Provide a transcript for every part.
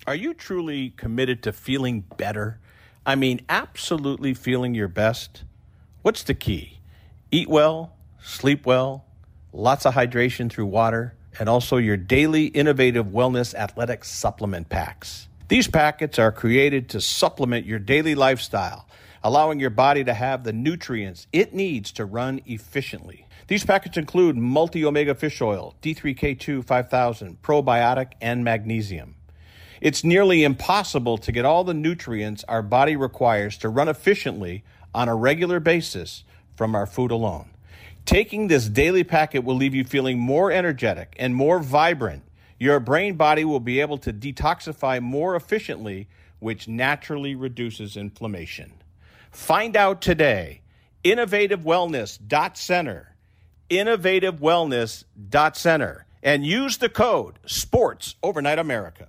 Are you truly committed to feeling better? I mean, absolutely feeling your best? What's the key? Eat well, sleep well, lots of hydration through water, and also your daily innovative wellness athletic supplement packs. These packets are created to supplement your daily lifestyle, allowing your body to have the nutrients it needs to run efficiently. These packets include multi-omega fish oil, D3K2 5000, probiotic, and magnesium. It's nearly impossible to get all the nutrients our body requires to run efficiently on a regular basis from our food alone. Taking this daily packet will leave you feeling more energetic and more vibrant. Your brain body will be able to detoxify more efficiently, which naturally reduces inflammation. Find out today. InnovativeWellness.center. InnovativeWellness.center. And use the code SPORTS Overnight America.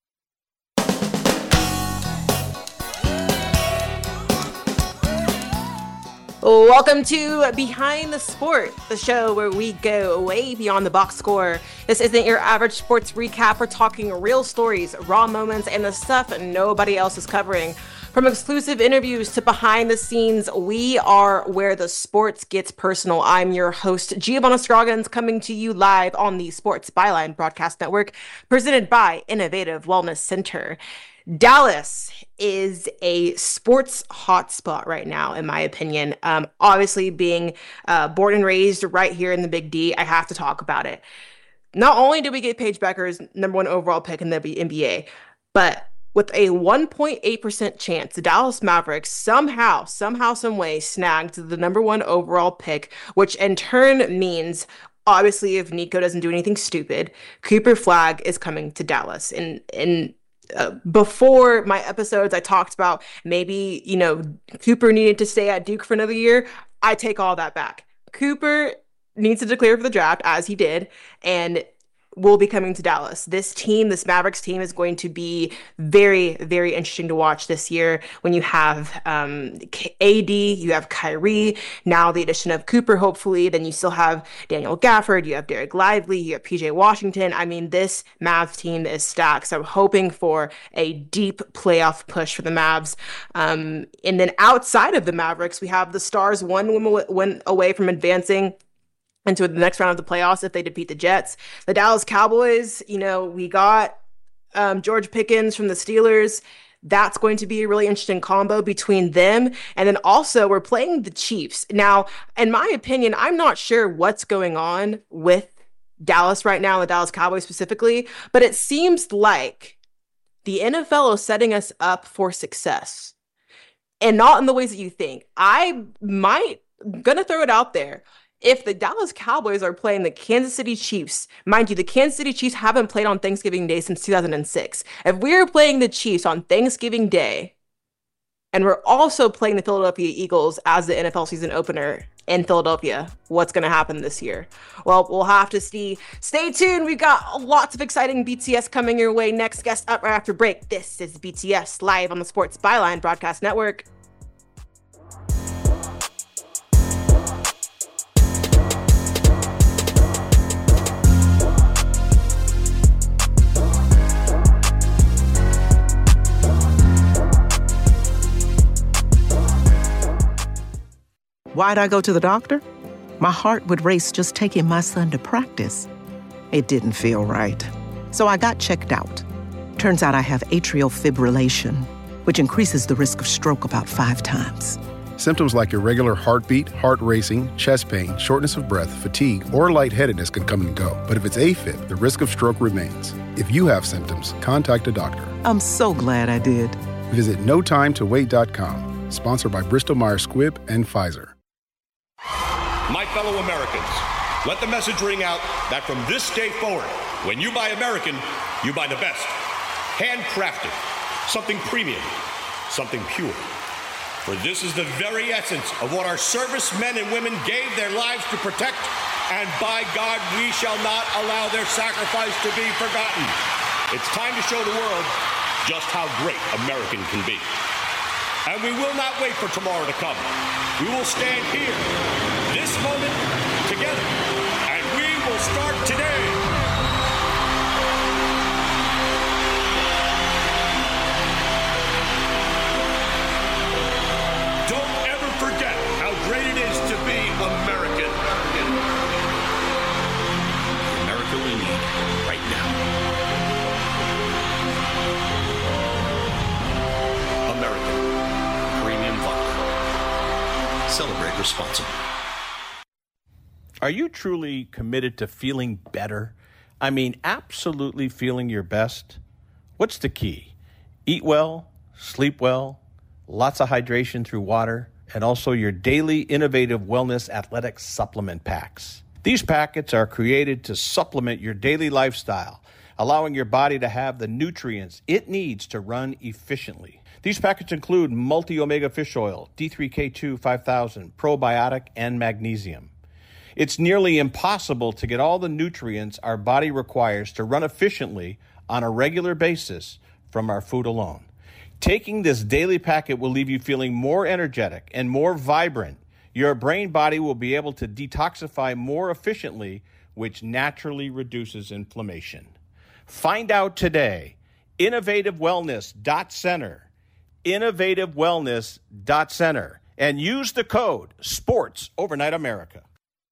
Welcome to Behind the Sport, the show where we go way beyond the box score. This isn't your average sports recap. We're talking real stories, raw moments, and the stuff nobody else is covering. From exclusive interviews to behind the scenes, we are where the sports gets personal. I'm your host, Giovanna Scroggins, coming to you live on the Sports Byline Broadcast Network, presented by Innovative Wellness Center. Dallas is a sports hotspot right now, in my opinion. Obviously, being born and raised right here in the Big D, I have to talk about it. Not only did we get Paige Beckers #1 overall pick in the NBA, but with a 1.8% chance, the Dallas Mavericks somehow, some way snagged the #1 overall pick, which in turn means, obviously, if Nico doesn't do anything stupid, Cooper Flagg is coming to Dallas. And before my episodes, I talked about maybe, Cooper needed to stay at Duke for another year. I take all that back. Cooper needs to declare for the draft, as he did, and will be coming to Dallas. This Mavericks team is going to be very, very interesting to watch this year when you have AD, you have Kyrie, now the addition of Cooper, hopefully, then you still have Daniel Gafford, you have Derek Lively, you have PJ Washington. I mean, this Mavs team is stacked, so I'm hoping for a deep playoff push for the Mavs. And then outside of the Mavericks, we have the Stars one win away from advancing into the next round of the playoffs if they defeat the Jets. The Dallas Cowboys, we got George Pickens from the Steelers. That's going to be a really interesting combo between them. And then also we're playing the Chiefs. Now, in my opinion, I'm not sure what's going on with Dallas right now, the Dallas Cowboys specifically, but it seems like the NFL is setting us up for success. And not in the ways that you think. I'm gonna throw it out there. If the Dallas Cowboys are playing the Kansas City Chiefs, mind you, the Kansas City Chiefs haven't played on Thanksgiving Day since 2006. If we're playing the Chiefs on Thanksgiving Day, and we're also playing the Philadelphia Eagles as the NFL season opener in Philadelphia, what's going to happen this year? Well, we'll have to see. Stay tuned. We've got lots of exciting BTS coming your way. Next guest up right after break. This is BTS live on the Sports Byline Broadcast Network. Why'd I go to the doctor? My heart would race just taking my son to practice. It didn't feel right. So I got checked out. Turns out I have atrial fibrillation, which increases the risk of stroke about 5 times. Symptoms like irregular heartbeat, heart racing, chest pain, shortness of breath, fatigue, or lightheadedness can come and go. But if it's AFib, the risk of stroke remains. If you have symptoms, contact a doctor. I'm so glad I did. Visit NoTimeToWait.com. Sponsored by Bristol-Myers Squibb and Pfizer. My fellow Americans, let the message ring out that from this day forward, when you buy American, you buy the best. Handcrafted, something premium, something pure. For this is the very essence of what our servicemen and women gave their lives to protect, and by God, we shall not allow their sacrifice to be forgotten. It's time to show the world just how great American can be. And we will not wait for tomorrow to come. We will stand here, this moment, together, and we will start today. responsibly. Are you truly committed to feeling better? I mean, absolutely feeling your best? What's the key? Eat well, sleep well, lots of hydration through water, and also your daily innovative wellness athletic supplement packs. These packets are created to supplement your daily lifestyle, allowing your body to have the nutrients it needs to run efficiently. These packets include multi-omega fish oil, D3K2 5000, probiotic, and magnesium. It's nearly impossible to get all the nutrients our body requires to run efficiently on a regular basis from our food alone. Taking this daily packet will leave you feeling more energetic and more vibrant. Your brain body will be able to detoxify more efficiently, which naturally reduces inflammation. Find out today. InnovativeWellness.Center. InnovativeWellness.Center. And use the code SPORTS Overnight America.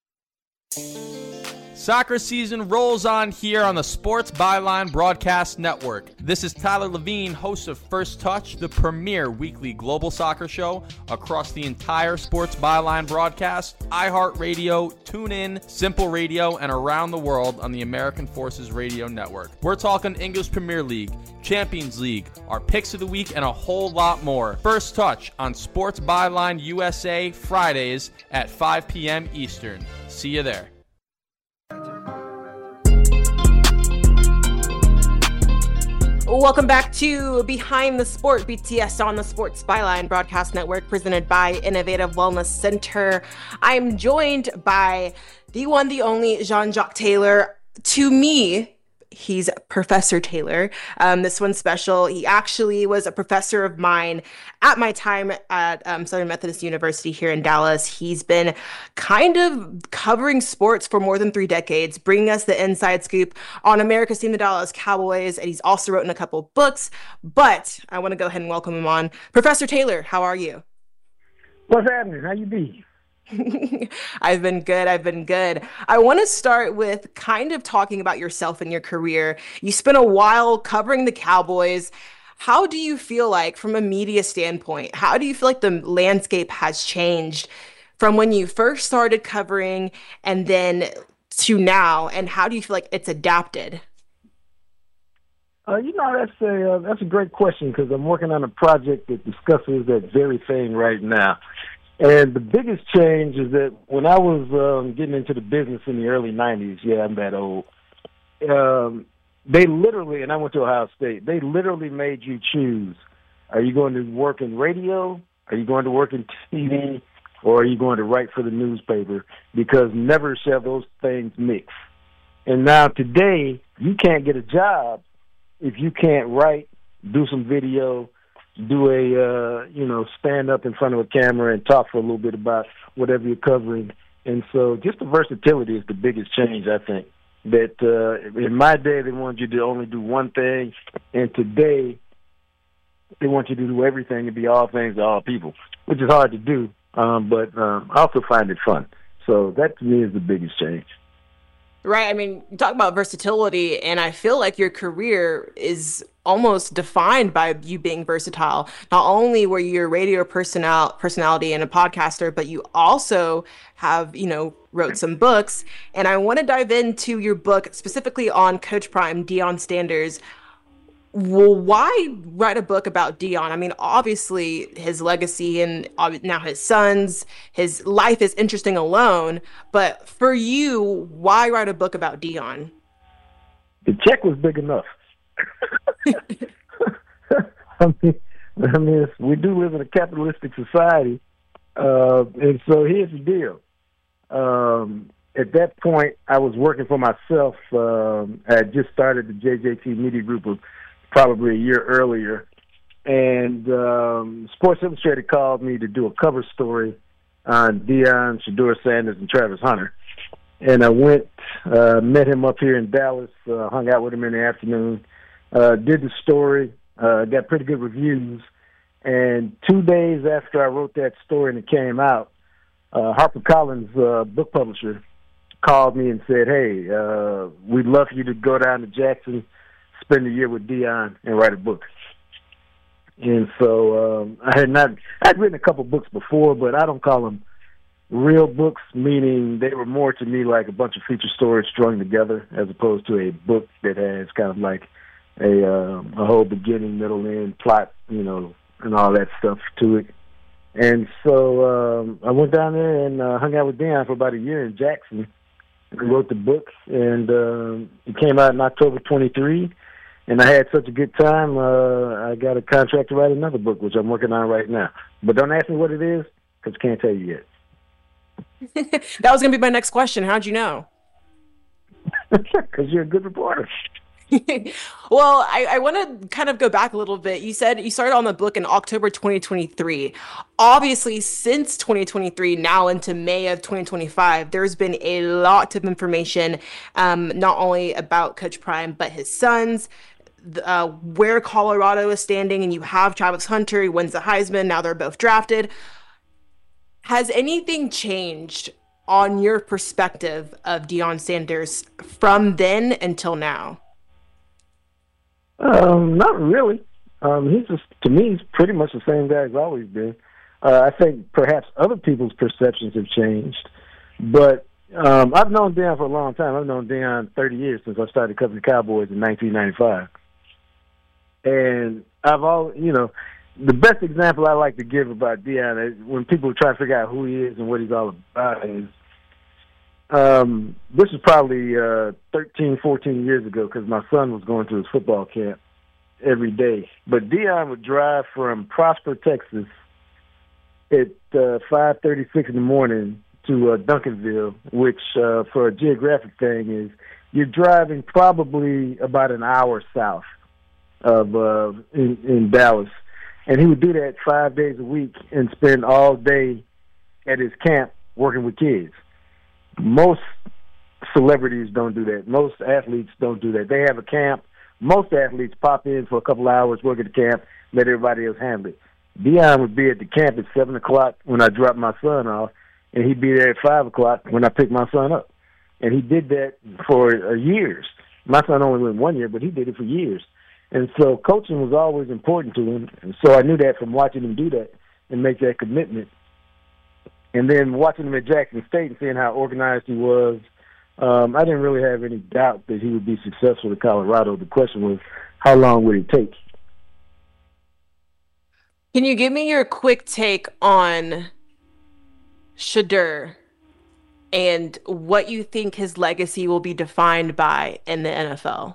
Soccer season rolls on here on the Sports Byline Broadcast Network. This is Tyler Levine, host of First Touch, the premier weekly global soccer show across the entire Sports Byline broadcast, iHeartRadio, TuneIn, Simple Radio, and around the world on the American Forces Radio Network. We're talking English Premier League, Champions League, our picks of the week, and a whole lot more. First Touch on Sports Byline USA, Fridays at 5 p.m. Eastern. See you there. Welcome back to Behind the Sport, BTS on the Sports Byline Broadcast Network, presented by Innovative Wellness Center. I'm joined by the one, the only Jean-Jacques Taylor. To me, he's Professor Taylor. This one's special. He actually was a professor of mine at my time at Southern Methodist University here in Dallas. He's been kind of covering sports for more than 3 decades, bringing us the inside scoop on America's team, the Dallas Cowboys, and he's also written a couple books. But I want to go ahead and welcome him on. Professor Taylor, how are you? What's happening? How you be? I've been good. I want to start with kind of talking about yourself and your career. You spent a while covering the Cowboys. How do you feel like, from a media standpoint, how do you feel like the landscape has changed from when you first started covering and then to now? And how do you feel like it's adapted? That's a great question, because I'm working on a project that discusses that very thing right now. And the biggest change is that when I was getting into the business in the early 90s, yeah, I'm that old, they literally, and I went to Ohio State, they literally made you choose. Are you going to work in radio? Are you going to work in TV? Or are you going to write for the newspaper? Because never shall those things mix. And now today, you can't get a job if you can't write, do some video, do a, stand up in front of a camera and talk for a little bit about whatever you're covering. And so just the versatility is the biggest change, I think. That in my day, they wanted you to only do one thing, and today they want you to do everything and be all things to all people, which is hard to do, but I also find it fun. So that, to me, is the biggest change. Right. I mean, you talk about versatility, and I feel like your career is almost defined by you being versatile. Not only were you a radio personality and a podcaster, but you also have, wrote some books. And I want to dive into your book specifically on Coach Prime, Deion Sanders. Well, why write a book about Deion? I mean, obviously his legacy and now his sons, his life is interesting alone. But for you, why write a book about Deion? The check was big enough. I mean, we do live in a capitalistic society. And so here's the deal. At that point, I was working for myself. I had just started the JJT Media Group probably a year earlier, and Sports Illustrated called me to do a cover story on Deion, Shedeur Sanders, and Travis Hunter. And I went, met him up here in Dallas, hung out with him in the afternoon, did the story, got pretty good reviews. And 2 days after I wrote that story and it came out, HarperCollins, book publisher, called me and said, hey, we'd love for you to go down to Jackson, spend a year with Deion, and write a book. And so I'd written a couple books before, but I don't call them real books, meaning they were more to me like a bunch of feature stories strung together as opposed to a book that has kind of like a whole beginning, middle, end, plot, and all that stuff to it. And so I went down there and hung out with Deion for about a year in Jackson. We wrote the book, and it came out in October 23. And I had such a good time, I got a contract to write another book, which I'm working on right now. But don't ask me what it is, because I can't tell you yet. That was going to be my next question. How'd you know? Because you're a good reporter. Well, I want to kind of go back a little bit. You said you started on the book in October 2023. Obviously, since 2023, now into May of 2025, there's been a lot of information, not only about Coach Prime, but his sons, where Colorado is standing, and you have Travis Hunter, he wins the Heisman, now they're both drafted. Has anything changed on your perspective of Deion Sanders from then until now? Not really. To me, he's pretty much the same guy he's always been. I think perhaps other people's perceptions have changed, but I've known Deion for a long time. I've known Deion 30 years since I started covering the Cowboys in 1995. And the best example I like to give about Deion is when people try to figure out who he is and what he's all about is, this is probably 13, 14 years ago because my son was going to his football camp every day. But Deion would drive from Prosper, Texas at 5:36 in the morning to Duncanville, which for a geographic thing is you're driving probably about an hour south of in Dallas. And he would do that 5 days a week and spend all day at his camp working with kids. Most celebrities don't do that. Most athletes don't do that. They have a camp. Most athletes pop in for a couple hours, work at the camp, let everybody else handle it. Deion would be at the camp at 7 o'clock when I dropped my son off, and he'd be there at 5 o'clock when I picked my son up. And he did that for years. My son only went 1 year, but he did it for years. And so coaching was always important to him. And so I knew that from watching him do that and make that commitment. And then watching him at Jackson State and seeing how organized he was, I didn't really have any doubt that he would be successful at Colorado. The question was, how long would it take? Can you give me your quick take on Shedeur and what you think his legacy will be defined by in the NFL?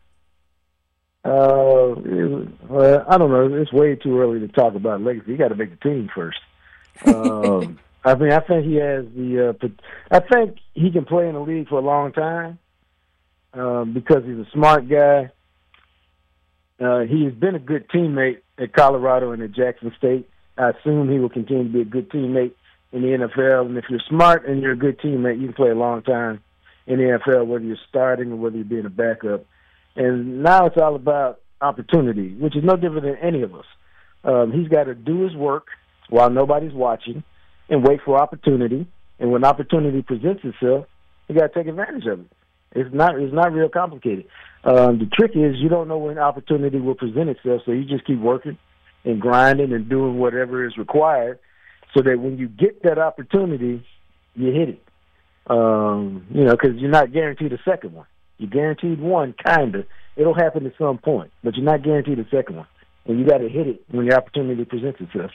I don't know. It's way too early to talk about legacy. You got to make the team first. I think he has I think he can play in the league for a long time because he's a smart guy. He has been a good teammate at Colorado and at Jackson State. I assume he will continue to be a good teammate in the NFL. And if you're smart and you're a good teammate, you can play a long time in the NFL, whether you're starting or whether you're being a backup. And now it's all about opportunity, which is no different than any of us. He's got to do his work while nobody's watching and wait for opportunity. And when opportunity presents itself, you got to take advantage of it. It's not real complicated. The trick is you don't know when opportunity will present itself, so you just keep working and grinding and doing whatever is required so that when you get that opportunity, you hit it. Because you're not guaranteed a second one. You're guaranteed one, kind of. It'll happen at some point, but you're not guaranteed a second one. And you got to hit it when the opportunity presents itself.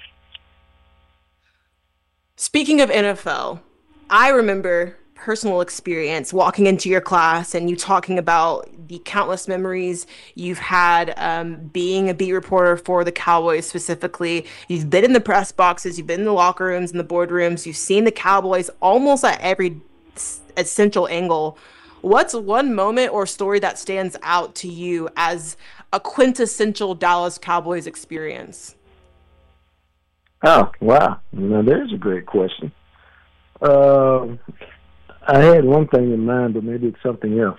Speaking of NFL, I remember personal experience walking into your class and you talking about the countless memories you've had being a beat reporter for the Cowboys specifically. You've been in the press boxes, you've been in the locker rooms and the boardrooms, you've seen the Cowboys almost at every essential angle. What's one moment or story that stands out to you as a quintessential Dallas Cowboys experience? Oh, wow. Now, there's a great question. I had one thing in mind, but maybe it's something else.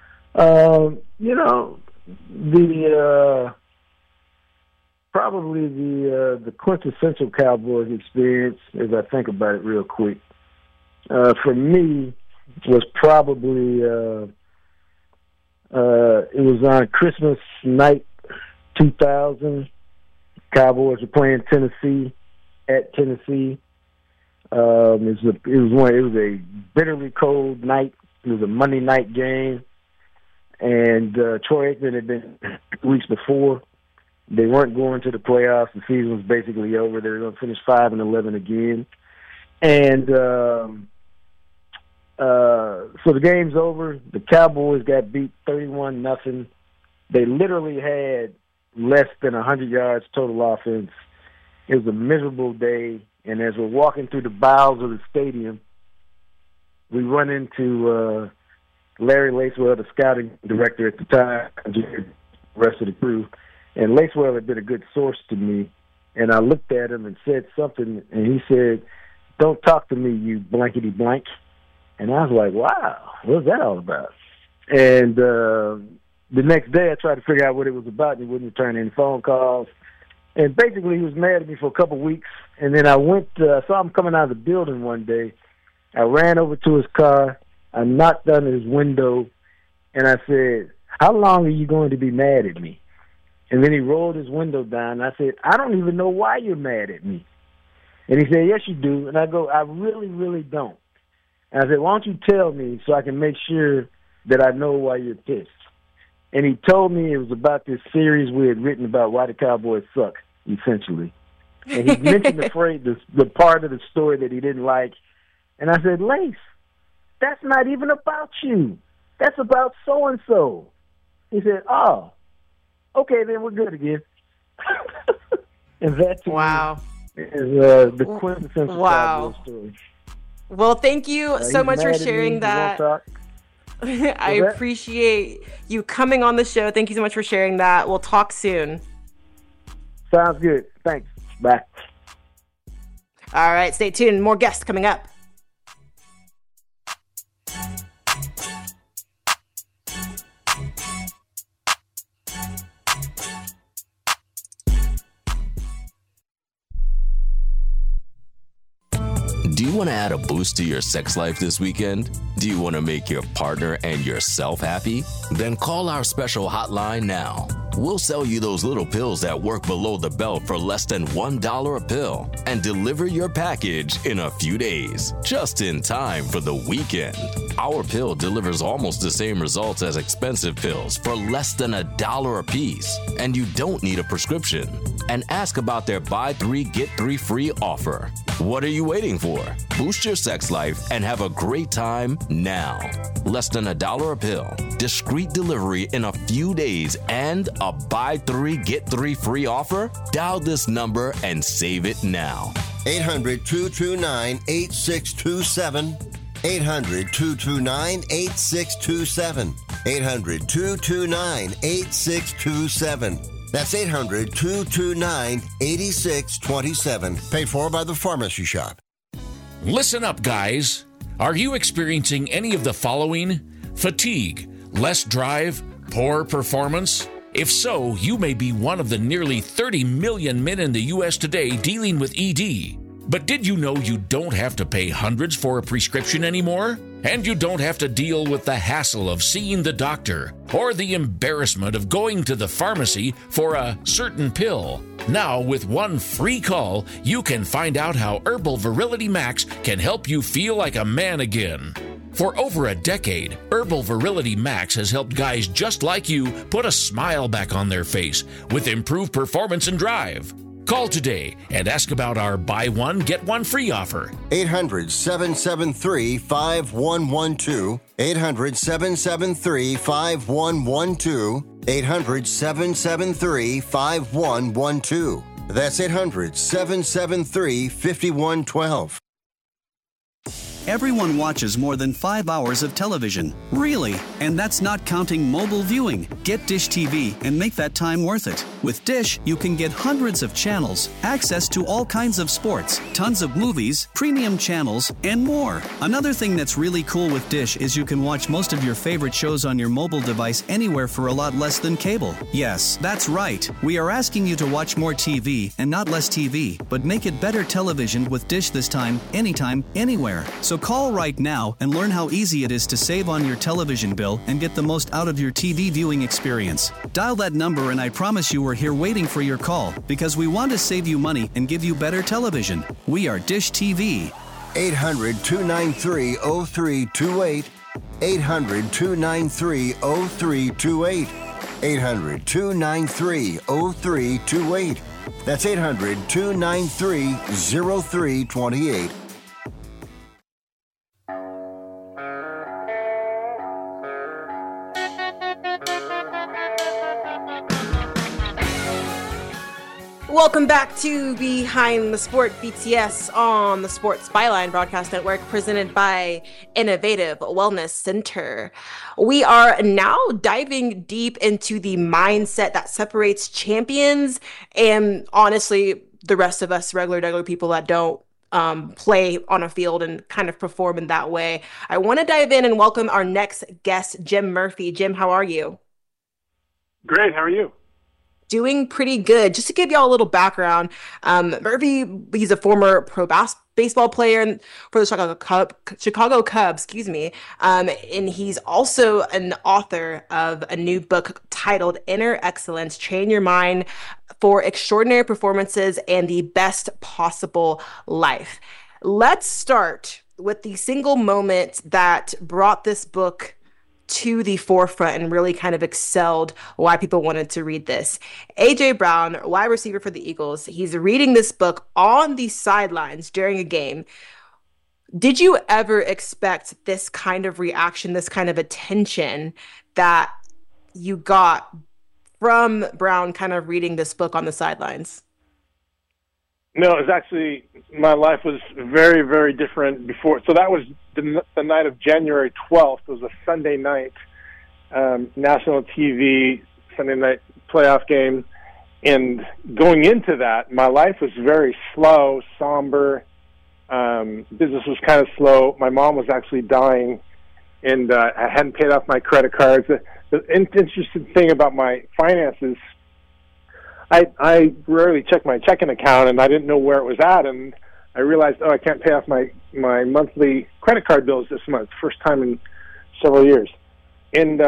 Probably the quintessential Cowboys experience, as I think about it real quick, for me, was probably it was on Christmas night 2000. Cowboys were playing Tennessee at Tennessee. It was a bitterly cold night. It was a Monday night game, and Troy Aikman had been weeks before. They weren't going to the playoffs. The season was basically over. They were going to finish 5-11 again, and so the game's over. The Cowboys got beat 31-0. They literally had less than 100 yards total offense. It was a miserable day, and as we're walking through the bowels of the stadium, we run into Larry Lacewell, the scouting director at the time, and the rest of the crew. And Lacewell had been a good source to me, and I looked at him and said something, and he said, "Don't talk to me, you blankety blank." And I was like, wow, what's that all about? And the next day I tried to figure out what it was about, and he wouldn't return any phone calls. And basically he was mad at me for a couple of weeks. And then I saw him coming out of the building one day. I ran over to his car. I knocked on his window, and I said, "How long are you going to be mad at me?" And then he rolled his window down, and I said, "I don't even know why you're mad at me." And he said, "Yes, you do." And I go, "I really, really don't." And I said, "Why don't you tell me so I can make sure that I know why you're pissed?" And he told me it was about this series we had written about why the Cowboys suck, essentially. And he mentioned the part of the story that he didn't like. And I said, "Lace, that's not even about you. That's about so-and-so." He said, "Oh, okay, then we're good again." And that to me is the quintessential Cowboys story. Well, thank you so much for sharing that. I appreciate you coming on the show. Thank you so much for sharing that. We'll talk soon. Sounds good. Thanks. Bye. All right, stay tuned. More guests coming up. Do you want to add a boost to your sex life this weekend? Do you want to make your partner and yourself happy? Then call our special hotline now. We'll sell you those little pills that work below the belt for less than $1 a pill and deliver your package in a few days, just in time for the weekend. Our pill delivers almost the same results as expensive pills for less than $1 a piece, and you don't need a prescription. And ask about their buy 3 get 3 free offer. What are you waiting for? Boost your sex life and have a great time now. Less than $1 a pill, discreet delivery in a few days, and a buy 3 get 3 free offer? Dial this number and save it now. 800-229-8627. 800-229-8627. 800-229-8627. That's 800-229-8627. Paid for by the Pharmacy Shop. Listen up, guys. Are you experiencing any of the following? Fatigue, less drive, poor performance? If so, you may be one of the nearly 30 million men in the U.S. today dealing with ED. But did you know you don't have to pay hundreds for a prescription anymore? And you don't have to deal with the hassle of seeing the doctor or the embarrassment of going to the pharmacy for a certain pill. Now, with one free call, you can find out how Herbal Virility Max can help you feel like a man again. For over a decade, Herbal Virility Max has helped guys just like you put a smile back on their face with improved performance and drive. Call today and ask about our buy one, get one free offer. 800-773-5112. 800-773-5112. 800-773-5112. That's 800-773-5112. Everyone watches more than 5 hours of television. Really? And that's not counting mobile viewing. Get Dish TV and make that time worth it. With Dish, you can get hundreds of channels, access to all kinds of sports, tons of movies, premium channels, and more. Another thing that's really cool with Dish is you can watch most of your favorite shows on your mobile device anywhere for a lot less than cable. Yes, that's right. We are asking you to watch more TV and not less TV, but make it better television with Dish this time, anytime, anywhere. So call right now and learn how easy it is to save on your television bill and get the most out of your TV viewing experience. Dial that number and I promise you we're here waiting for your call because we want to save you money and give you better television. We are Dish TV. 800-293-0328. 800-293-0328. 800-293-0328. That's 800-293-0328. Welcome back to Behind the Sport BTS on the Sports Byline Broadcast Network, presented by Innovative Wellness Center. We are now diving deep into the mindset that separates champions and, honestly, the rest of us regular people that don't play on a field and kind of perform in that way. I want to dive in and welcome our next guest, Jim Murphy. Jim, how are you? Great. How are you? Doing pretty good. Just to give y'all a little background, Murphy, he's a former pro baseball player for the Chicago Cubs, and he's also an author of a new book titled Inner Excellence: Train Your Mind for Extraordinary Performances and the Best Possible Life. Let's start with the single moment that brought this book to the forefront and really kind of excelled why people wanted to read this. A.J. Brown, wide receiver for the Eagles, he's reading this book on the sidelines during a game. Did you ever expect this kind of reaction, this kind of attention that you got from Brown kind of reading this book on the sidelines? No, it was actually, my life was very, very different before. So that was the night of January 12th. It was a Sunday night, national TV, Sunday night playoff game. And going into that, my life was very slow, somber. Business was kind of slow. My mom was actually dying, and I hadn't paid off my credit cards. The interesting thing about my finances, I rarely check my checking account, and I didn't know where it was at, and I realized, I can't pay off my monthly credit card bills this month, first time in several years. And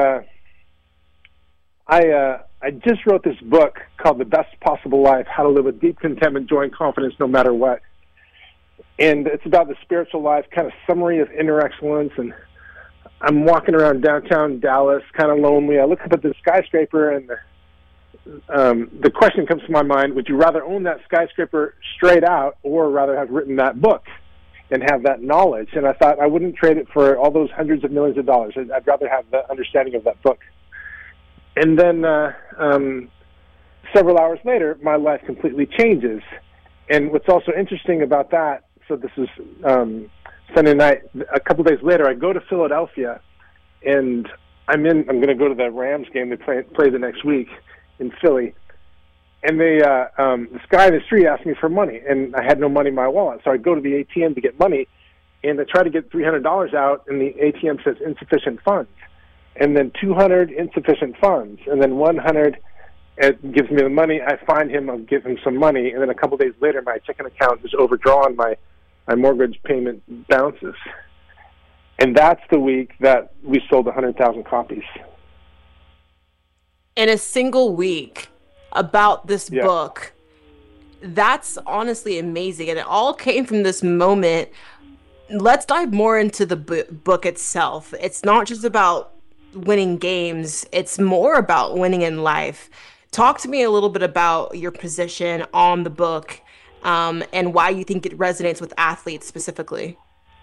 I just wrote this book called The Best Possible Life, How to Live with Deep Contentment, Joy, and Confidence No Matter What. And it's about the spiritual life, kind of summary of inner excellence, and I'm walking around downtown Dallas, kind of lonely. I look up at the skyscraper, and the question comes to my mind, would you rather own that skyscraper straight out or rather have written that book and have that knowledge? And I thought I wouldn't trade it for all those hundreds of millions of dollars. I'd rather have the understanding of that book. And then several hours later, my life completely changes. And what's also interesting about that, so this is Sunday night, a couple days later, I go to Philadelphia, and I'm going to go to the Rams game. They play the next week in Philly, and this guy in the street asked me for money, and I had no money in my wallet, so I go to the ATM to get money, and I try to get $300 out, and the ATM says insufficient funds, and then 200 insufficient funds, and then 100 gives me the money. I find him, I'll give him some money, and then a couple days later, my checking account is overdrawn, my mortgage payment bounces, and that's the week that we sold 100,000 copies. In a single week about this book. That's honestly amazing. And it all came from this moment. Let's dive more into the book itself. It's not just about winning games. It's more about winning in life. Talk to me a little bit about your position on the book and why you think it resonates with athletes specifically.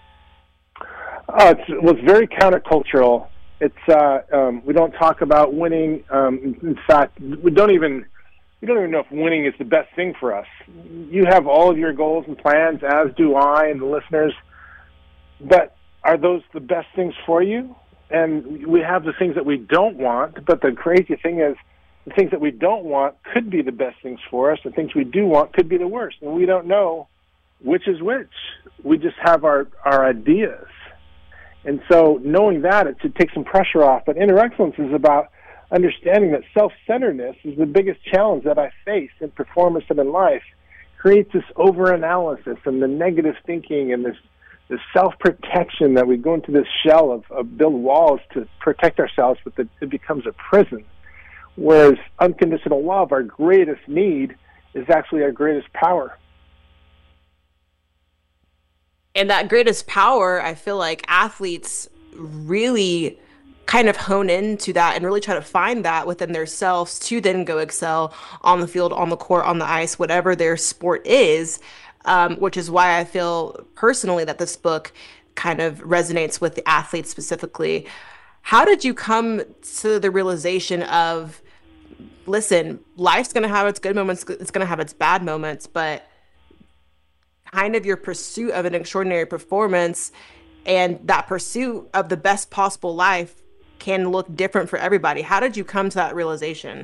It was very countercultural. It's we don't talk about winning. In fact, we don't even know if winning is the best thing for us. You have all of your goals and plans, as do I and the listeners. But are those the best things for you? And we have the things that we don't want. But the crazy thing is, the things that we don't want could be the best things for us. The things we do want could be the worst. And we don't know which is which. We just have our ideas. And so knowing that, it should take some pressure off. But inner excellence is about understanding that self-centeredness is the biggest challenge that I face in performance and in life. Creates this over-analysis and the negative thinking and this self-protection that we go into this shell of build walls to protect ourselves, but that it becomes a prison. Whereas unconditional love, our greatest need, is actually our greatest power. And that greatest power, I feel like athletes really kind of hone into that and really try to find that within themselves to then go excel on the field, on the court, on the ice, whatever their sport is, which is why I feel personally that this book kind of resonates with the athletes specifically. How did you come to the realization of, listen, life's going to have its good moments, it's going to have its bad moments, but kind of your pursuit of an extraordinary performance and that pursuit of the best possible life can look different for everybody? How did you come to that realization?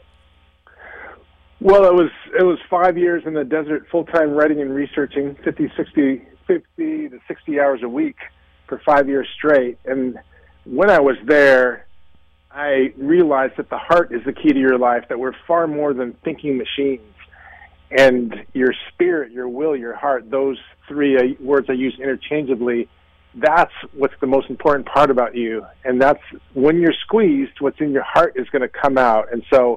Well, it was 5 years in the desert, full-time writing and researching, 50 to 60 hours a week for 5 years straight. And when I was there, I realized that the heart is the key to your life, that we're far more than thinking machines. And your spirit, your will, your heart, those three words I use interchangeably, that's what's the most important part about you. And that's when you're squeezed, what's in your heart is going to come out. And so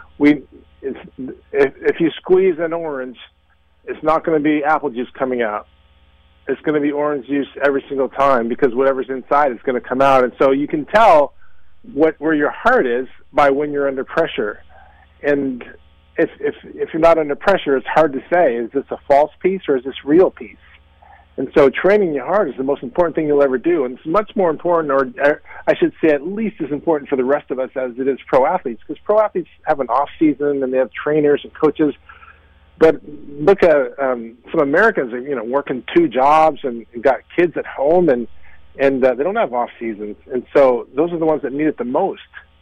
if you squeeze an orange, it's not going to be apple juice coming out. It's going to be orange juice every single time, because whatever's inside is going to come out. And so you can tell where your heart is by when you're under pressure. And if you're not under pressure, it's hard to say, is this a false peace or is this real peace? And so training your heart is the most important thing you'll ever do. And it's much more important, or I should say at least as important for the rest of us as it is pro athletes, because pro athletes have an off season and they have trainers and coaches. But look at some Americans, working 2 jobs and got kids at home, and they don't have off seasons. And so those are the ones that need it the most.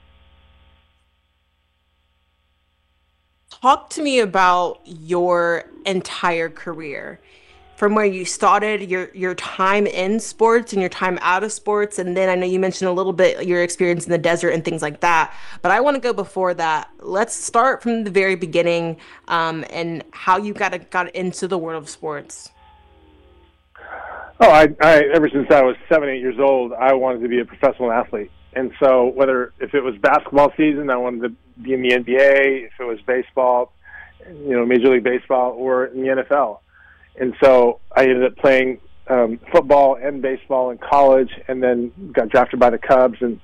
Talk to me about your entire career, from where you started, your time in sports and your time out of sports. And then I know you mentioned a little bit your experience in the desert and things like that, but I want to go before that. Let's start from the very beginning, and how you got into the world of sports. Oh, I ever since I was 7, 8 years old, I wanted to be a professional athlete. And so if it was basketball season, I wanted to be in the NBA. If it was baseball, Major League Baseball, or in the NFL. And so I ended up playing football and baseball in college, and then got drafted by the Cubs. And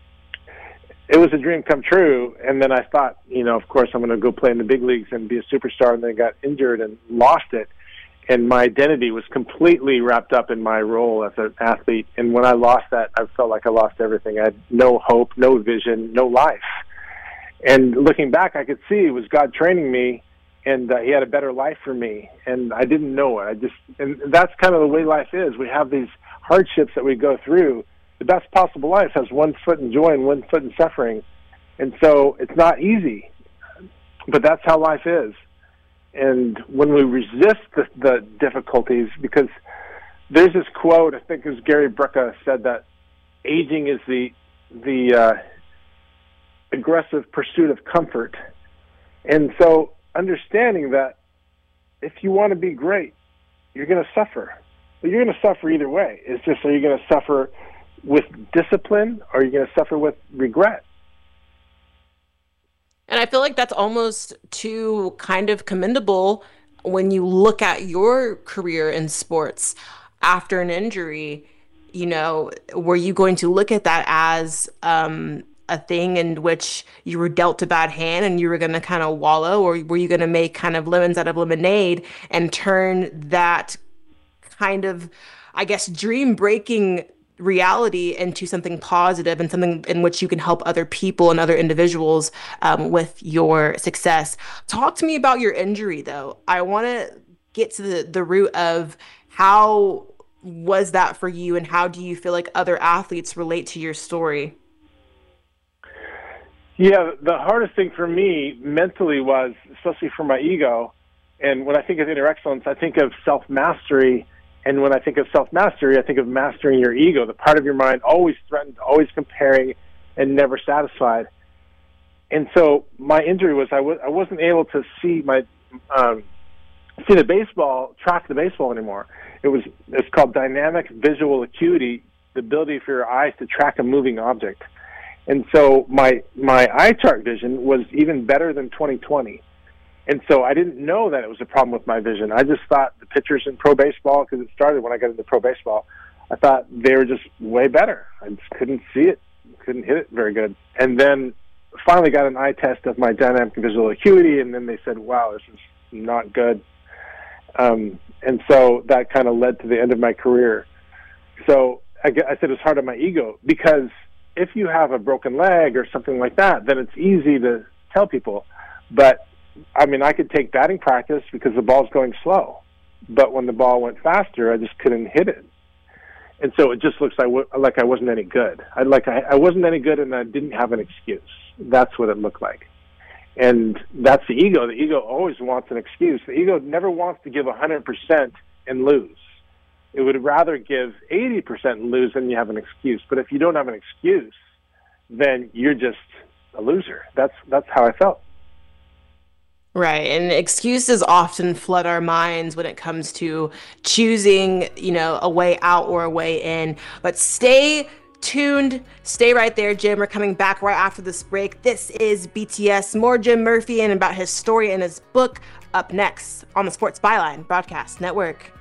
it was a dream come true. And then I thought, of course, I'm going to go play in the big leagues and be a superstar, and then got injured and lost it. And my identity was completely wrapped up in my role as an athlete. And when I lost that, I felt like I lost everything. I had no hope, no vision, no life. And looking back, I could see it was God training me, and He had a better life for me. And I didn't know it. And that's kind of the way life is. We have these hardships that we go through. The best possible life has one foot in joy and one foot in suffering. And so it's not easy, but that's how life is. And when we resist the difficulties, because there's this quote, I think it was Gary Brecka said, that aging is the aggressive pursuit of comfort. And so understanding that if you want to be great, you're going to suffer. But you're going to suffer either way. It's just, are you going to suffer with discipline, or are you going to suffer with regret? And I feel like that's almost too kind of commendable when you look at your career in sports after an injury. Were you going to look at that as a thing in which you were dealt a bad hand and you were going to kind of wallow, or were you going to make kind of lemons out of lemonade and turn that kind of, I guess, dream-breaking reality into something positive and something in which you can help other people and other individuals with your success? Talk to me about your injury, though. I want to get to the root of how was that for you, and how do you feel like other athletes relate to your story? Yeah, the hardest thing for me mentally was, especially for my ego, and when I think of inner excellence, I think of self-mastery. And when I think of self-mastery, I think of mastering your ego, the part of your mind always threatened, always comparing, and never satisfied. And so my injury was I wasn't able to see the baseball, track the baseball anymore. It's called dynamic visual acuity, the ability for your eyes to track a moving object. And so my eye chart vision was even better than 20/20. And so I didn't know that it was a problem with my vision. I just thought the pitchers in pro baseball, because it started when I got into pro baseball, I thought they were just way better. I just couldn't see it, couldn't hit it very good. And then finally got an eye test of my dynamic and visual acuity, and then they said, wow, this is not good. And so that kind of led to the end of my career. So I said it was hard on my ego, because if you have a broken leg or something like that, then it's easy to tell people. But, I mean, I could take batting practice because the ball's going slow. But when the ball went faster, I just couldn't hit it. And so it just looks like I wasn't any good. I wasn't any good, and I didn't have an excuse. That's what it looked like. And that's the ego. The ego always wants an excuse. The ego never wants to give 100% and lose. It would rather give 80% and lose than you have an excuse. But if you don't have an excuse, then you're just a loser. That's how I felt. Right. And excuses often flood our minds when it comes to choosing, a way out or a way in. But stay tuned. Stay right there, Jim. We're coming back right after this break. This is BTS. More Jim Murphy and about his story and his book up next on the Sports Byline Broadcast Network.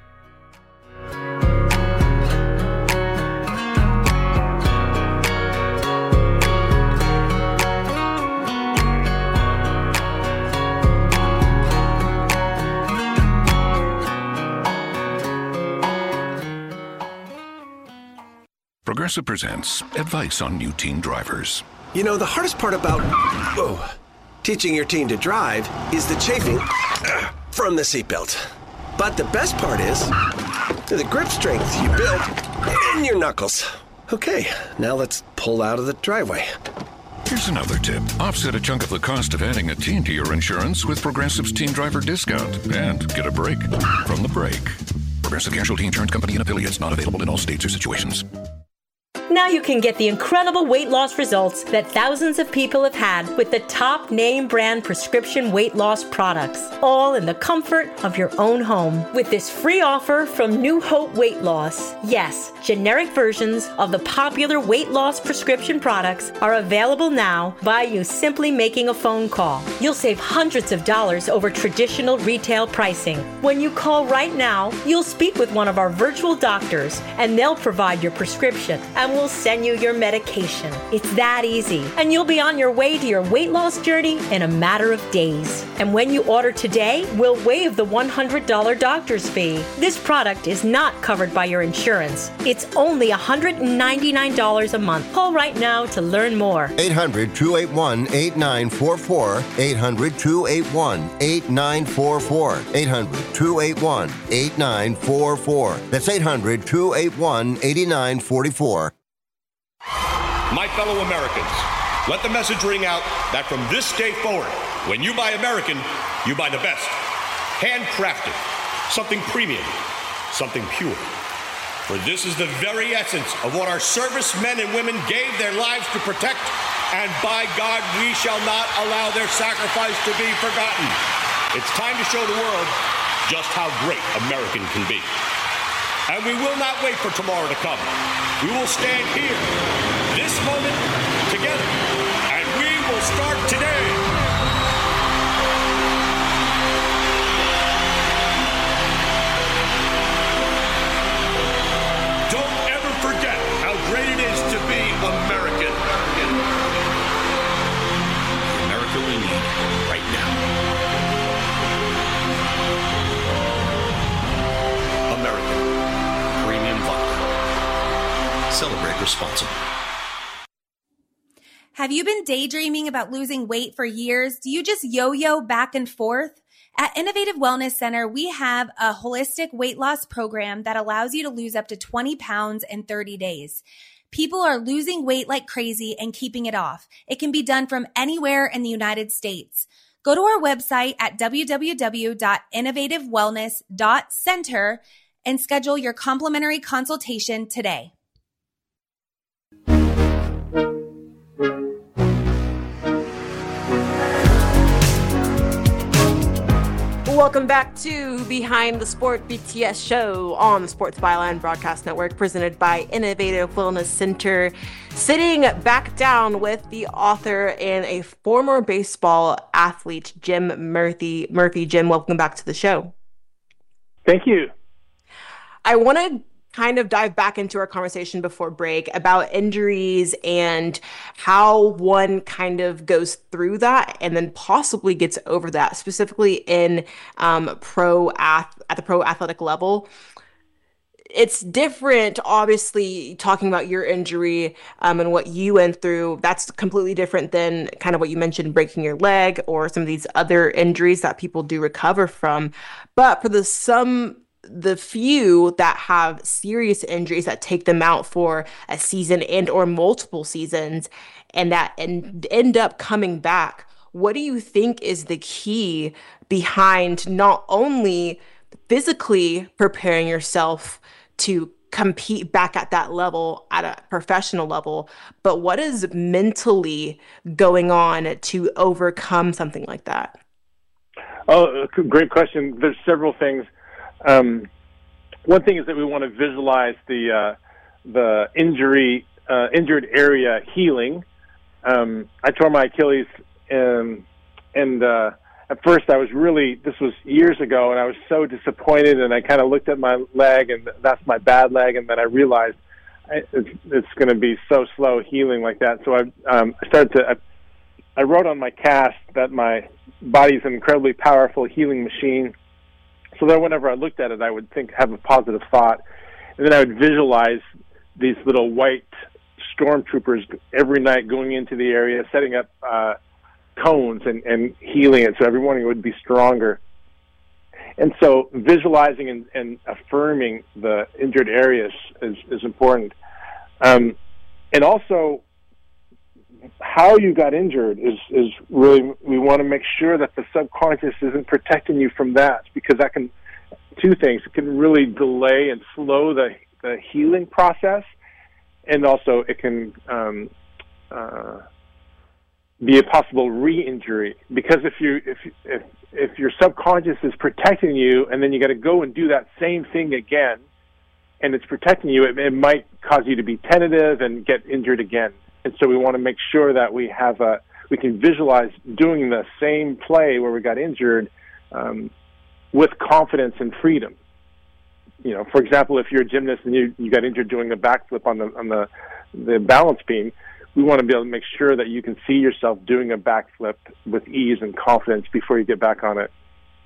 Progressive presents advice on new teen drivers. You know, the hardest part about teaching your teen to drive is the chafing from the seatbelt. But the best part is the grip strength you build in your knuckles. Okay, now let's pull out of the driveway. Here's another tip. Offset a chunk of the cost of adding a teen to your insurance with Progressive's Teen Driver Discount and get a break from the brake. Progressive Casualty Insurance Company and affiliates, not available in all states or situations. Now you can get the incredible weight loss results that thousands of people have had with the top name brand prescription weight loss products, all in the comfort of your own home. With this free offer from New Hope Weight Loss. Yes, generic versions of the popular weight loss prescription products are available now by you simply making a phone call. You'll save hundreds of dollars over traditional retail pricing. When you call right now, you'll speak with one of our virtual doctors and they'll provide your prescription and we'll send you your medication. It's that easy. And you'll be on your way to your weight loss journey in a matter of days. And when you order today, we'll waive the $100 doctor's fee. This product is not covered by your insurance. It's only $199 a month. Call right now to learn more. 800-281-8944. 800-281-8944. 800-281-8944. That's 800-281-8944. My fellow Americans, let the message ring out that from this day forward, when you buy American, you buy the best. Handcrafted, something premium, something pure. For this is the very essence of what our servicemen and women gave their lives to protect, and by God, we shall not allow their sacrifice to be forgotten. It's time to show the world just how great American can be. And we will not wait for tomorrow to come. We will stand here, this moment, together, and we will start today. Don't ever forget how great it is to be American. The America we need right now. American. Premium vodka. Celebrate responsibly. Have you been daydreaming about losing weight for years? Do you just yo-yo back and forth? At Innovative Wellness Center, we have a holistic weight loss program that allows you to lose up to 20 pounds in 30 days. People are losing weight like crazy and keeping it off. It can be done from anywhere in the United States. Go to our website at www.innovativewellness.center and schedule your complimentary consultation today. Welcome back to Behind the Sport BTS show on the Sports Byline Broadcast Network, presented by Innovative Wellness Center. Sitting back down with the author and a former baseball athlete, Jim Murphy. Jim, welcome back to the show. Thank you. I want to kind of dive back into our conversation before break about injuries and how one kind of goes through that and then possibly gets over that, specifically in at the pro athletic level. It's different, obviously, talking about your injury and what you went through. That's completely different than kind of what you mentioned, breaking your leg or some of these other injuries that people do recover from. But for the few that have serious injuries that take them out for a season and or multiple seasons and that end up coming back, what do you think is the key behind not only physically preparing yourself to compete back at that level, at a professional level, but what is mentally going on to overcome something like that? Oh, great question. There's several things. One thing is that we want to visualize the injured area healing. I tore my Achilles, and at first I was this was years ago, and I was so disappointed, and I kind of looked at my leg, and that's my bad leg, and then I realized it's going to be so slow healing like that. So I wrote on my cast that my body's an incredibly powerful healing machine, so that whenever I looked at it, I would have a positive thought, and then I would visualize these little white stormtroopers every night going into the area, setting up cones and healing it, so every morning it would be stronger. And so visualizing and affirming the injured areas is important. And also, how you got injured is really, we want to make sure that the subconscious isn't protecting you from that, because that can, two things, it can really delay and slow the healing process, and also it can be a possible re-injury, because if your subconscious is protecting you and then you got to go and do that same thing again and it's protecting you, it might cause you to be tentative and get injured again. And so we want to make sure that we can visualize doing the same play where we got injured with confidence and freedom. You know, for example, if you're a gymnast and you got injured doing a backflip on the balance beam, we want to be able to make sure that you can see yourself doing a backflip with ease and confidence before you get back on it.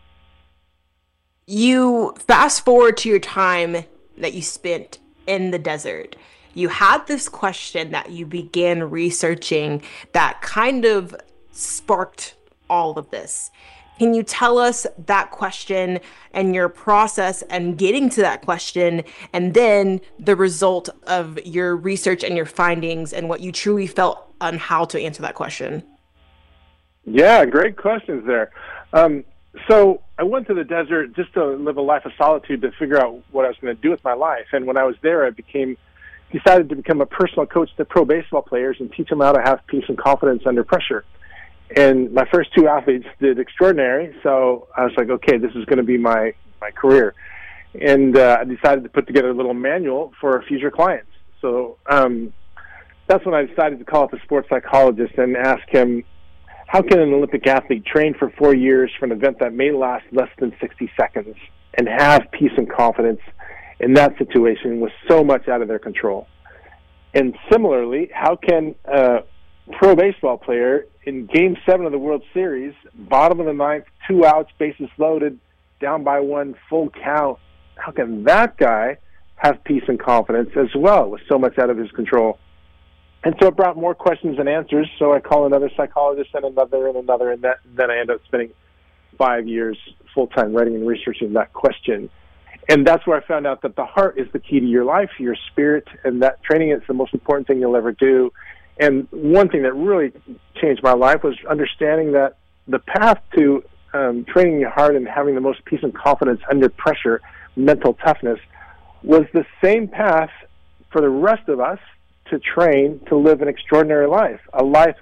You fast forward to your time that you spent in the desert. You had this question that you began researching that kind of sparked all of this. Can you tell us that question and your process and getting to that question, and then the result of your research and your findings and what you truly felt on how to answer that question? Yeah, great questions there. So I went to the desert just to live a life of solitude, to figure out what I was going to do with my life. And when I was there, I decided to become a personal coach to pro baseball players and teach them how to have peace and confidence under pressure. And my first two athletes did extraordinary, so I was like, okay, this is going to be my career. And I decided to put together a little manual for future clients. So that's when I decided to call up a sports psychologist and ask him, how can an Olympic athlete train for 4 years for an event that may last less than 60 seconds and have peace and confidence in that situation with so much out of their control? And similarly, how can a pro baseball player in Game 7 of the World Series, bottom of the ninth, 2 outs, bases loaded, down by 1, full count, how can that guy have peace and confidence as well with so much out of his control? And so it brought more questions and answers, so I call another psychologist and another, and then I end up spending 5 years full-time writing and researching that question. And that's where I found out that the heart is the key to your life, your spirit, and that training is the most important thing you'll ever do. And one thing that really changed my life was understanding that the path to training your heart and having the most peace and confidence under pressure, mental toughness, was the same path for the rest of us to train to live an extraordinary life, a life of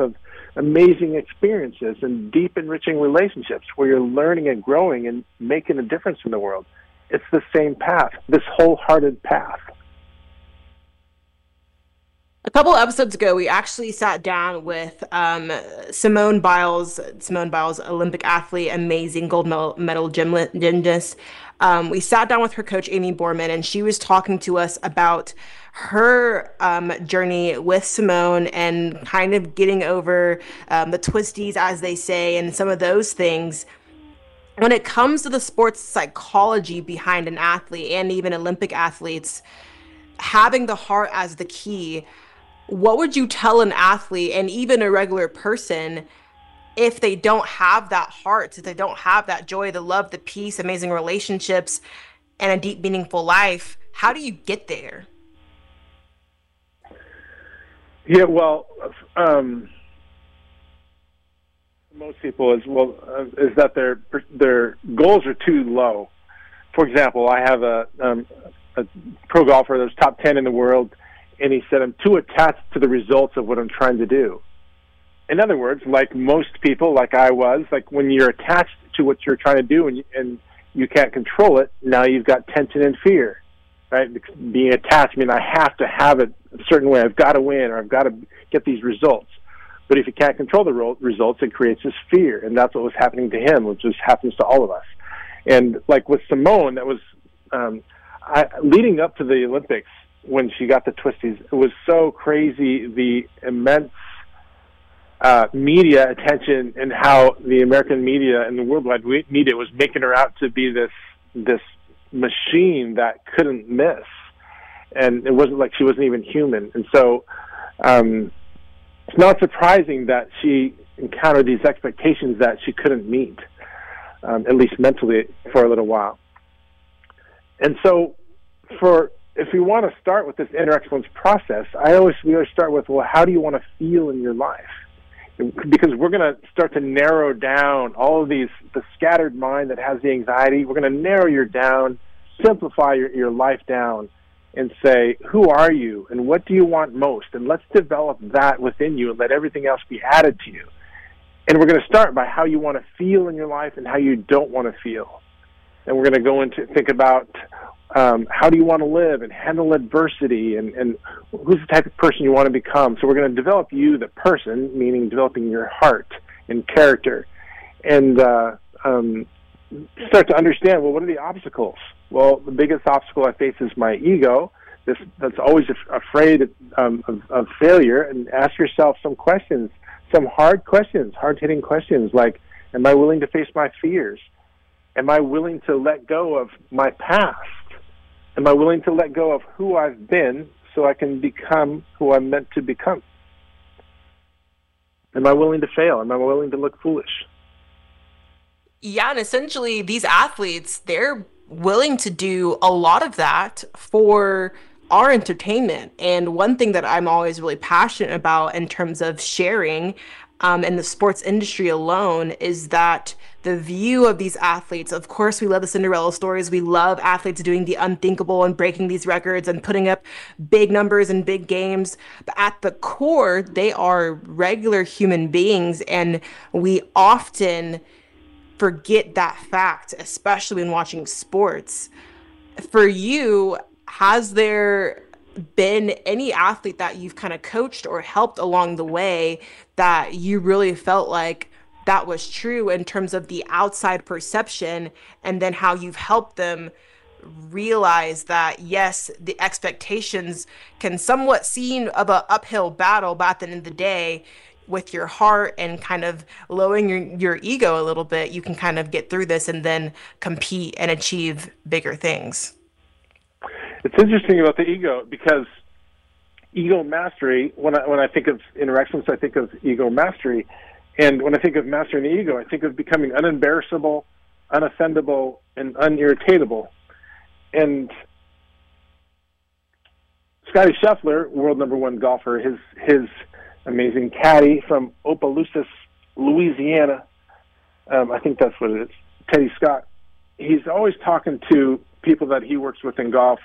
amazing experiences and deep, enriching relationships where you're learning and growing and making a difference in the world. It's the same path, this wholehearted path. A couple episodes ago, we actually sat down with Simone Biles, Olympic athlete, amazing gold medal gymnast. We sat down with her coach, Amy Borman, and she was talking to us about her journey with Simone and kind of getting over the twisties, as they say, and some of those things. When it comes to the sports psychology behind an athlete and even Olympic athletes, having the heart as the key, what would you tell an athlete and even a regular person if they don't have that heart, if they don't have that joy, the love, the peace, amazing relationships, and a deep, meaningful life? How do you get there? Yeah, well, most people is that their goals are too low. For example, I have a pro golfer that's top 10 in the world, and he said, I'm too attached to the results of what I'm trying to do. In other words, like most people, like I was, like when you're attached to what you're trying to do and you can't control it, now you've got tension and fear, right? Being attached, I mean, I have to have it a certain way. I've got to win, or I've got to get these results. But if you can't control the results, it creates this fear, and that's what was happening to him, which just happens to all of us. And like with Simone, that was leading up to the Olympics, when she got the twisties, it was so crazy, the immense media attention and how the American media and the worldwide media was making her out to be this machine that couldn't miss. And it wasn't like she wasn't even human. And so it's not surprising that she encountered these expectations that she couldn't meet, at least mentally, for a little while. And so if we want to start with this inner excellence process, we always start with, well, how do you want to feel in your life? Because we're going to start to narrow down all of the scattered mind that has the anxiety. We're going to narrow you down, simplify your life down, and say, who are you and what do you want most? And let's develop that within you and let everything else be added to you. And we're going to start by how you want to feel in your life and how you don't want to feel. And we're going to go into think about how do you want to live and handle adversity, and who's the type of person you want to become. So we're going to develop you, the person, meaning developing your heart and character, and start to understand, well, what are the obstacles? Well, the biggest obstacle I face is my ego, that's always afraid of failure. And ask yourself some questions, some hard-hitting questions, like, am I willing to face my fears? Am I willing to let go of my past? Am I willing to let go of who I've been so I can become who I'm meant to become? Am I willing to fail? Am I willing to look foolish? Yeah, and essentially these athletes, they're willing to do a lot of that for our entertainment. And one thing that I'm always really passionate about in terms of sharing in the sports industry alone is that the view of these athletes, of course, we love the Cinderella stories. We love athletes doing the unthinkable and breaking these records and putting up big numbers in big games. But at the core, they are regular human beings. And we often forget that fact, especially when watching sports. For you, has there been any athlete that you've kind of coached or helped along the way that you really felt like that was true in terms of the outside perception, and then how you've helped them realize that, yes, the expectations can somewhat seem of an uphill battle, but at the end of the day, with your heart and kind of lowering your ego a little bit, you can kind of get through this and then compete and achieve bigger things? It's interesting about the ego, because ego mastery, when I think of inner excellence, I think of ego mastery. And when I think of mastering the ego, I think of becoming unembarrassable, unoffendable, and unirritatable. And Scottie Scheffler, world number one golfer, his amazing caddy from Opelousas, Louisiana, I think that's what it is, Teddy Scott, he's always talking to people that he works with in golf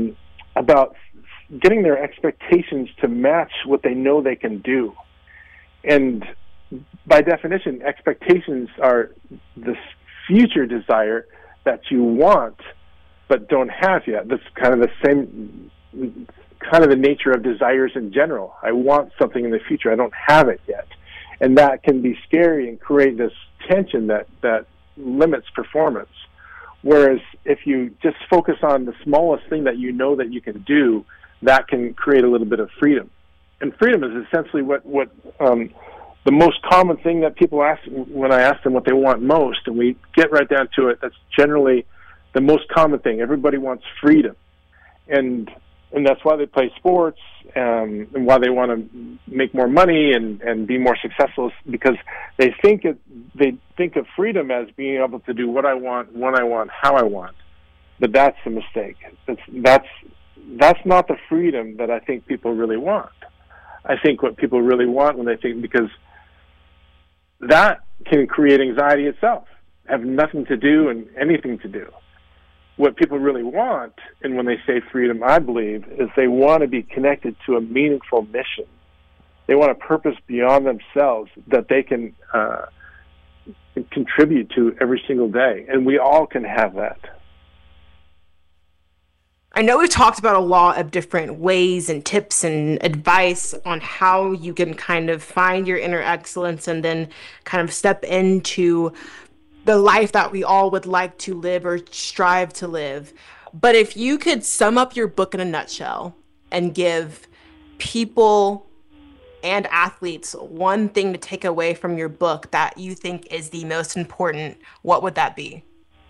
about getting their expectations to match what they know they can do. And by definition, expectations are this future desire that you want but don't have yet. That's kind of the same, kind of the nature of desires in general. I want something in the future. I don't have it yet. And that can be scary and create this tension that limits performance. Whereas if you just focus on the smallest thing that you know that you can do, that can create a little bit of freedom. And freedom is essentially what the most common thing that people ask when I ask them what they want most, and we get right down to it. That's generally the most common thing. Everybody wants freedom, and that's why they play sports, and why they want to make more money and be more successful, because they think of freedom as being able to do what I want, when I want, how I want. But that's a mistake. That's not the freedom that I think people really want. I think what people really want when they think, because that can create anxiety itself, have nothing to do and anything to do. What people really want, and when they say freedom, I believe, is they want to be connected to a meaningful mission. They want a purpose beyond themselves that they can contribute to every single day. And we all can have that. I know we've talked about a lot of different ways and tips and advice on how you can kind of find your inner excellence and then kind of step into the life that we all would like to live or strive to live. But if you could sum up your book in a nutshell and give people and athletes one thing to take away from your book that you think is the most important, what would that be?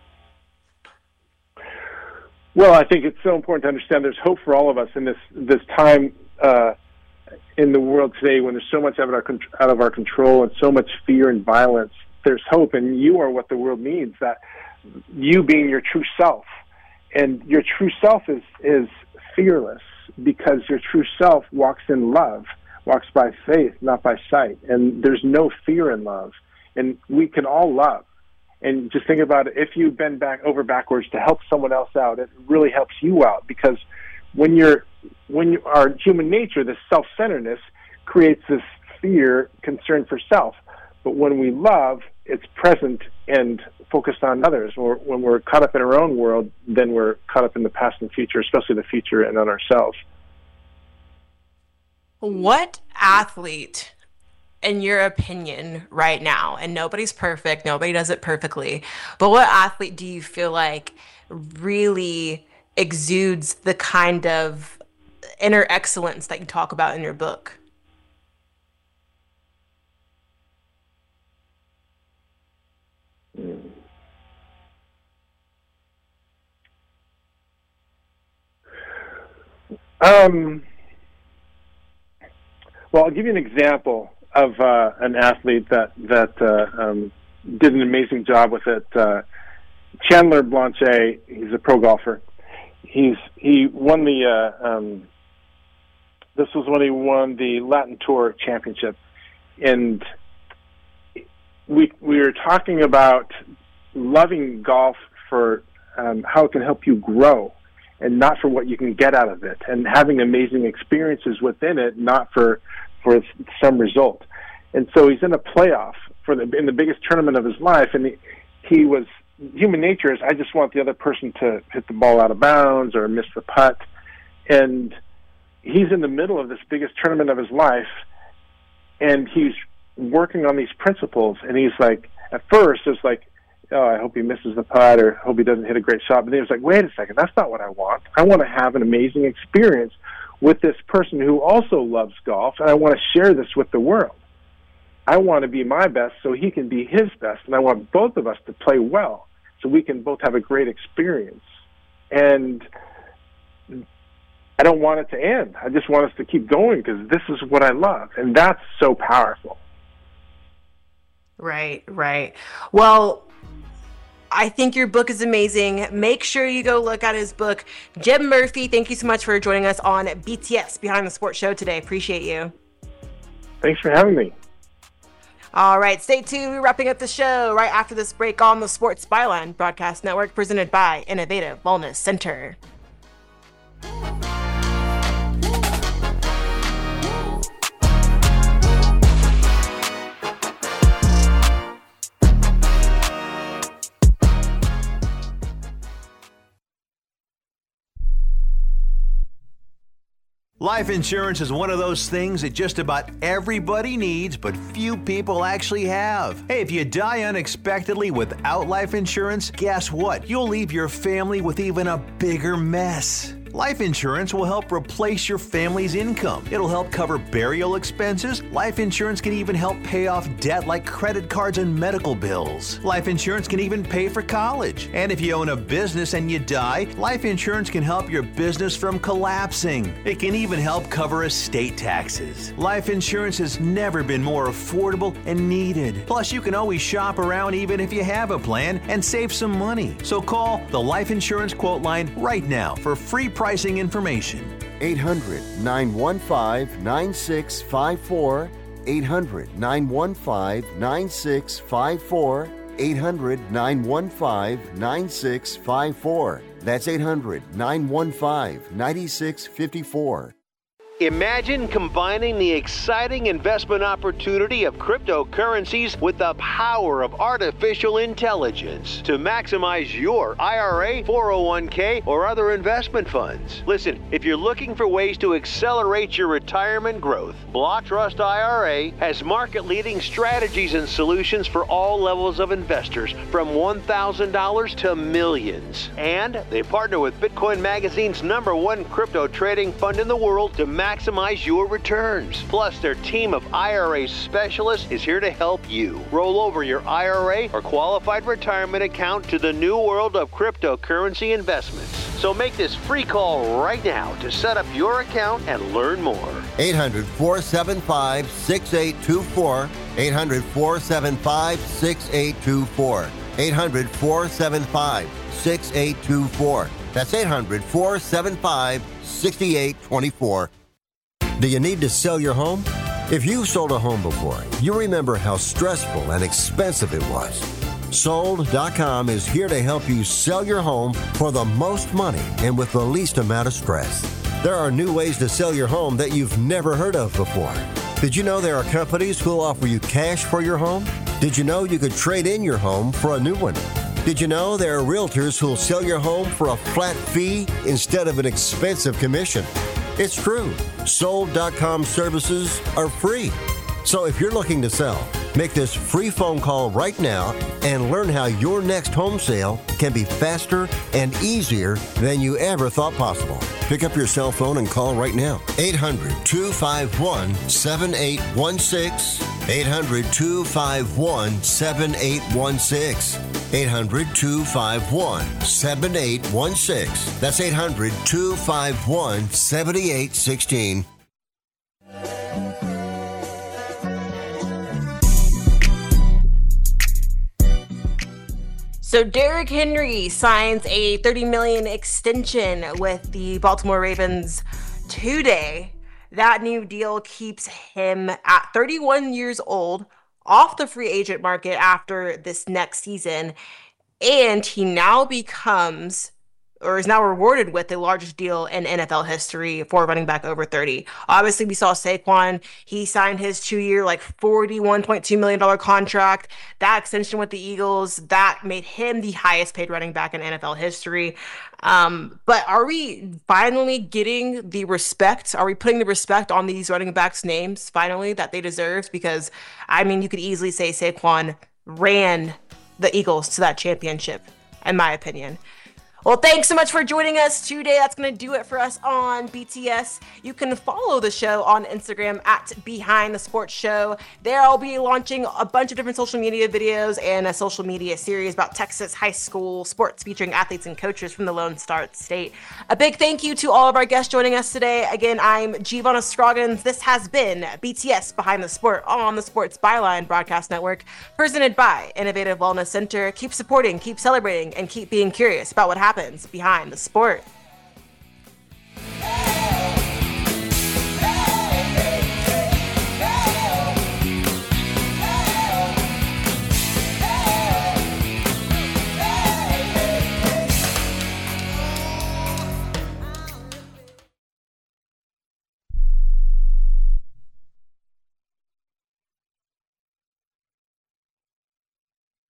Well, I think it's so important to understand there's hope for all of us in this time in the world today when there's so much out of our control and so much fear and violence. There's hope, and you are what the world needs, that you being your true self. And your true self is fearless, because your true self walks in love, walks by faith, not by sight. And there's no fear in love. And we can all love. And just think about it, if you bend over backwards to help someone else out, it really helps you out, because when our human nature, this self-centeredness, creates this fear, concern for self. But when we love, it's present and focused on others. Or when we're caught up in our own world, then we're caught up in the past and future, especially the future, and on ourselves. What athlete, in your opinion, right now, and nobody's perfect, nobody does it perfectly, but what athlete do you feel like really exudes the kind of inner excellence that you talk about in your book? Well, I'll give you an example of an athlete that did an amazing job with it. Chandler Blanchet, he's a pro golfer. He won this was when he won the Latin Tour Championship, and we were talking about loving golf for how it can help you grow, and not for what you can get out of it, and having amazing experiences within it, not for some result. And so he's in a playoff in the biggest tournament of his life, and he was, human nature is, I just want the other person to hit the ball out of bounds or miss the putt. And he's in the middle of this biggest tournament of his life, and he's working on these principles, and he's like, at first it's like, oh, I hope he misses the putt, or hope he doesn't hit a great shot. But then he was like, wait a second, that's not what I want. I want to have an amazing experience with this person who also loves golf, and I want to share this with the world. I want to be my best so he can be his best, and I want both of us to play well so we can both have a great experience. And I don't want it to end. I just want us to keep going, because this is what I love, and that's so powerful. Right. Well, I think your book is amazing. Make sure you go look at his book. Jim Murphy, thank you so much for joining us on BTS Behind the Sports Show today. Appreciate you. Thanks for having me. All right, stay tuned. We're wrapping up the show right after this break on the Sports Byline Broadcast Network, presented by Innovative Wellness Center. Life insurance is one of those things that just about everybody needs, but few people actually have. Hey, if you die unexpectedly without life insurance, guess what? You'll leave your family with even a bigger mess. Life insurance will help replace your family's income. It'll help cover burial expenses. Life insurance can even help pay off debt like credit cards and medical bills. Life insurance can even pay for college. And if you own a business and you die, life insurance can help your business from collapsing. It can even help cover estate taxes. Life insurance has never been more affordable and needed. Plus, you can always shop around even if you have a plan and save some money. So call the Life Insurance Quote Line right now for free pricing information. 800-915-9654. 800-915-9654. 800-915-9654. That's 800-915-9654. Imagine combining the exciting investment opportunity of cryptocurrencies with the power of artificial intelligence to maximize your IRA, 401k, or other investment funds. Listen, if you're looking for ways to accelerate your retirement growth, Block Trust IRA has market-leading strategies and solutions for all levels of investors, from $1,000 to millions. And they partner with Bitcoin Magazine's #1 crypto trading fund in the world to maximize your returns. Plus, their team of IRA specialists is here to help you roll over your IRA or qualified retirement account to the new world of cryptocurrency investments. So make this free call right now to set up your account and learn more. 800-475-6824. 800-475-6824. 800-475-6824. That's 800-475-6824. Do you need to sell your home? If you've sold a home before, you remember how stressful and expensive it was. Sold.com is here to help you sell your home for the most money and with the least amount of stress. There are new ways to sell your home that you've never heard of before. Did you know there are companies who'll offer you cash for your home? Did you know you could trade in your home for a new one? Did you know there are realtors who'll sell your home for a flat fee instead of an expensive commission? It's true. Sold.com services are free. So if you're looking to sell, make this free phone call right now and learn how your next home sale can be faster and easier than you ever thought possible. Pick up your cell phone and call right now. 800-251-7816. 800-251-7816. 800-251-7816. That's 800-251-7816. So Derrick Henry signs a $30 million extension with the Baltimore Ravens today. That new deal keeps him at 31 years old, off the free agent market after this next season, and he now becomes, or is now rewarded with the largest deal in NFL history for running back over 30. Obviously, we saw Saquon. He signed his 2-year, $41.2 million contract. That extension with the Eagles, that made him the highest paid running back in NFL history. But are we finally getting the respect? Are we putting the respect on these running backs' names finally that they deserve? Because, you could easily say Saquon ran the Eagles to that championship, in my opinion. Well, thanks so much for joining us today. That's going to do it for us on BTS. You can follow the show on Instagram at Behind the Sports Show. There I'll be launching a bunch of different social media videos and a social media series about Texas high school sports featuring athletes and coaches from the Lone Star State. A big thank you to all of our guests joining us today. Again, I'm Giovanna Scroggins. This has been BTS Behind the Sport on the Sports Byline Broadcast Network, presented by Innovative Wellness Center. Keep supporting, keep celebrating, and keep being curious about what happens behind the sport.